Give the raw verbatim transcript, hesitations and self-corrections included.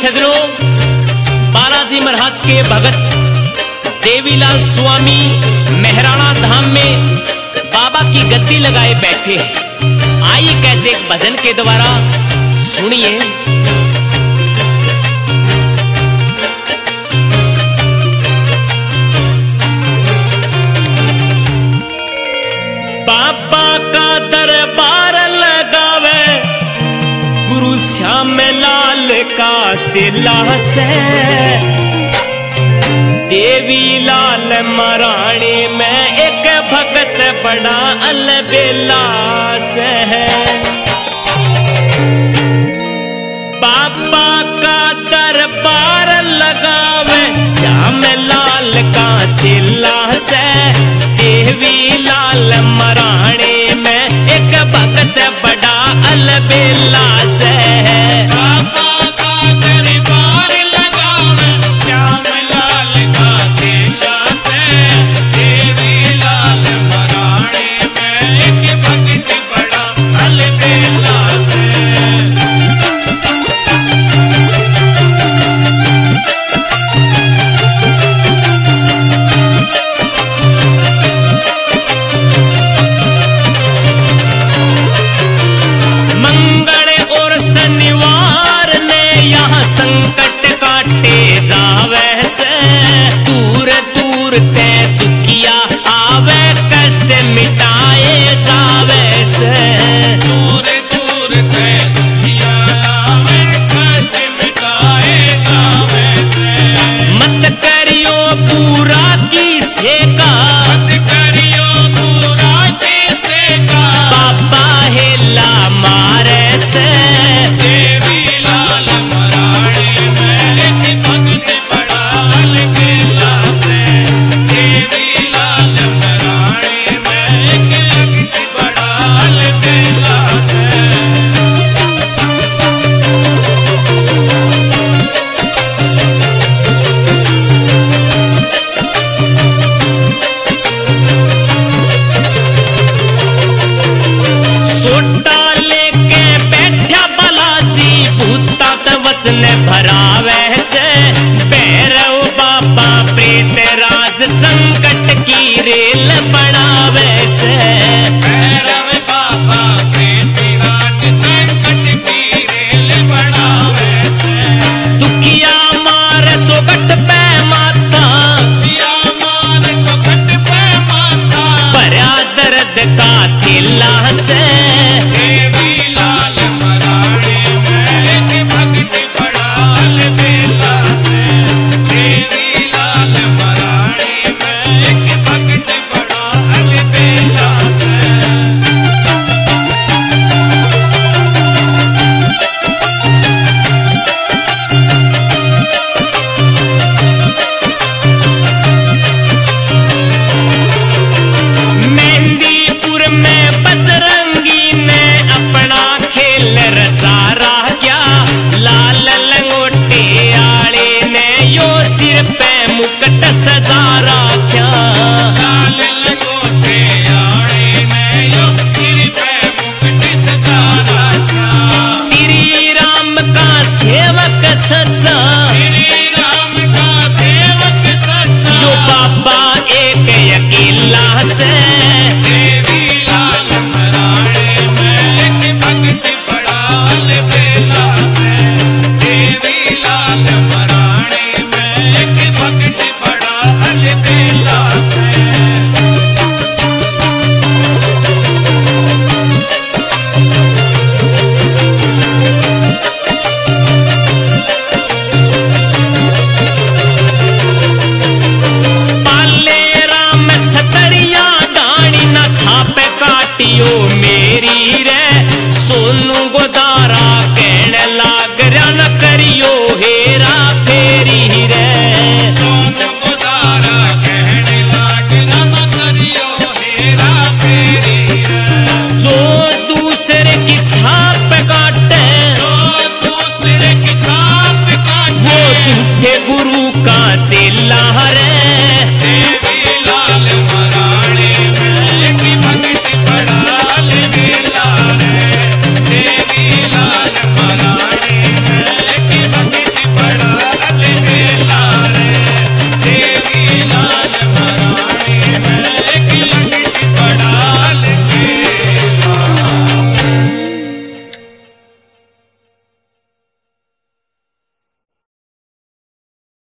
सजनों, बालाजी महाराज के भगत देवीलाल स्वामी मेहराणा धाम में बाबा की गद्दी लगाए बैठे हैं। आइए कैसे एक भजन के द्वारा सुनिए। बाबा का दरबार लगावे गुरु श्याम लाल का चेला से, देवी लाल महारानी में एक भगत बड़ा अलबेला से है। बाबा का दरबार लगावे श्याम लाल का चेला से, देवी लाल महारानी में एक भगत बड़ा अलबेला से है। बाबा का दरबार लगावे श्याम लाल का चेला से, देवी लाल महारानी में एक भगत बड़ा अलबेला से। संकट काटे जावे से, दूर दूर ते दुखिया आवे कष्ट मिटाए जावे से, दूर दूर ते दुखिया आवे कष्ट मिटाए जावे से। मत करियो पूरा किसे का, मत करियो पूरा किसे का, बाबा हेला मारे से, देवी लाल महारानी में एक भगत बड़ा अलबेला से, देवी लाल महारानी में एक भगत बड़ा अलबेला से। सोटा लेके बैठा बालाजी भूता वचन भरावे से, भैरव बाबा प्रेत राज संकट की रेल बनावे से, भैरव बाबा प्रेत राज संकट की रेल बनावे से। दुखिया मार चौकट पे माता, दुखिया मार चौकट पे माता, भरा दर्द का थैला से, देवी लाल महारानी में एक भगत बड़ा अलबेला से, देवी लाल महारानी में एक भगत बड़ा अलबेला से। मेहंदीपुर में बजरंगी ने अपना खेल रचा रहा, लाल लंगोटे आले ने यो सिर पे मुकुट सजा रखा, लाल लंगोटे आले ने यो सिर पे मुकुट सजा रखा। श्री राम का सेवक सच्चा, श्री राम का सेवक सच्चा, यो बाबा एक अकेला से, देवी लाल महारानी में एक भगत बड़ा अलबेला से, देवी लाल महारानी में एक भगत बड़ा अलबेला से। पाले राम छतरिया डाणी ना छाप काटियो मेरी रे, सोनू गोदारा कहने लाग रहा न करियो हेरा फेरी रे, सोनू गोदारा कहने लाग रहा न करियो हेरा फेरी रे। जो दूसरे की छाप काटे, जो दूसरे की छाप काटे, वो झूठे गुरु का चेला रे,